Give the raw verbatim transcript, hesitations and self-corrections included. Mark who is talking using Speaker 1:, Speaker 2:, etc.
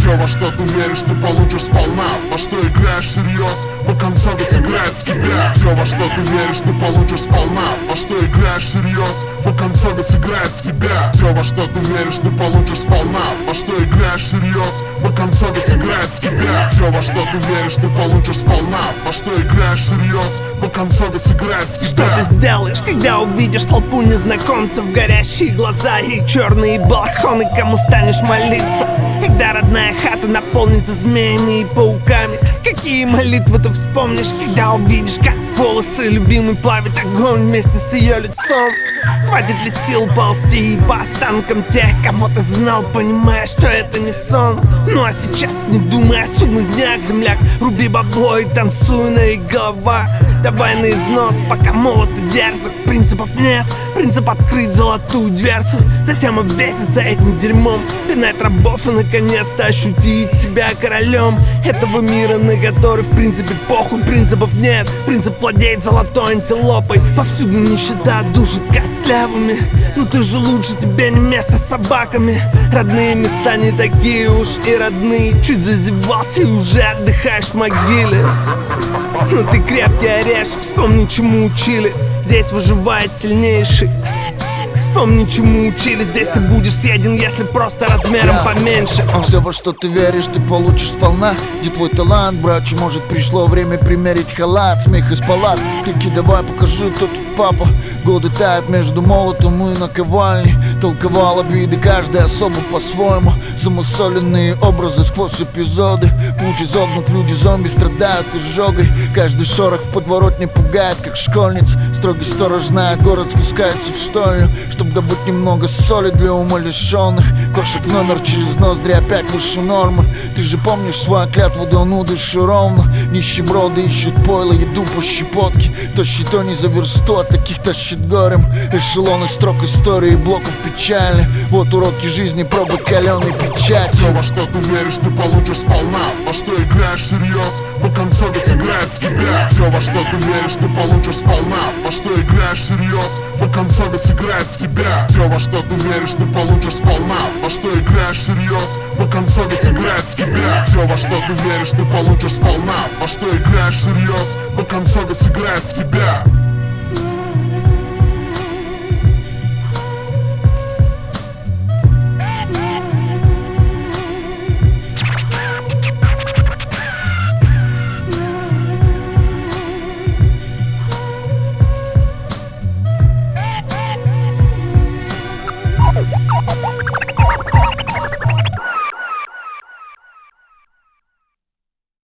Speaker 1: Все, во что ты веришь, ты получишь сполна. Во что играешь всерьез, до конца сыграет в тебя. Все, во что ты веришь, ты получишь сполна. Во что играешь всерьез, до конца сыграет в тебя. Все, во что ты веришь, ты получишь сполна. Во что играешь всерьез, до конца сыграет в тебя. Все, во что ты веришь, ты получишь сполна. Во что играешь всерьез, до конца сыграет в тебя.
Speaker 2: Что ты сделаешь, когда увидишь толпу незнакомцев, горящие глаза и черные балахоны? Кому станешь молиться, когда родная хата наполнится змеями и пауками? Какие молитвы ты вспомнишь, когда увидишь, как волосы любимый плавит огонь вместе с ее лицом? Хватит ли сил ползти по останкам тех, кого ты знал, понимая, что это не сон? Ну а сейчас не думай о судных днях, земляк. Руби бабло и танцуй на их головах. Давай на износ, пока молод и дерзок. Принципов нет, принцип открыть золотую дверцу, затем обвеситься этим дерьмом, пинать рабов и наконец-то ощутить себя королем этого мира, на который в принципе похуй. Принципов нет, принцип владеет золотой антилопой. Повсюду нищета душит костлявыми. Ну ты же лучше, тебе не место с собаками. Родные места не такие уж и родные. Чуть зазевался и уже отдыхаешь в могиле. Но ты крепкий орешек, вспомни, чему учили. Здесь выживает сильнейший. Вспомни, чему учили. Здесь ты будешь съеден, если просто размером yeah. поменьше.
Speaker 3: uh. Все, во что ты веришь, ты получишь сполна. Где твой талант, братче? Может, пришло время примерить халат. Смех из палат, крики давай покажи, кто тут папа. Годы тают между молотом и наковальней. Толковал обиды каждый особо по-своему. Замусоленные образы сквозь эпизоды. Путь изогнут, люди-зомби страдают изжогой. Каждый шорох в подворотне пугает, как школьниц. Строгий сторож знает, город спускается в штольню, чтоб добыть немного соли для умалишенных. Кошек номер через ноздри опять выше нормы. Ты же помнишь свою клятву, да ну дыши ровно. Нищеброды ищут пойло, еду по щепотке. Тощий то не за версту, от таких тащит горем. Эшелоны строк истории, блоков печали. Вот уроки жизни, пробы каленой печати.
Speaker 1: Все, во что ты веришь, ты получишь сполна. Во что играешь всерьез, до конца сыграет в тебя. Все, во что ты веришь, ты получишь сполна. Во что играешь всерьез, до конца сыграет в тебя. Все, во что ты веришь, ты получишь сполна. Во что играешь всерьез, до конца сыграет в тебя. Все, во что ты веришь, ты получишь сполна. Во что играешь всерьез, до конца сыграет в тебя.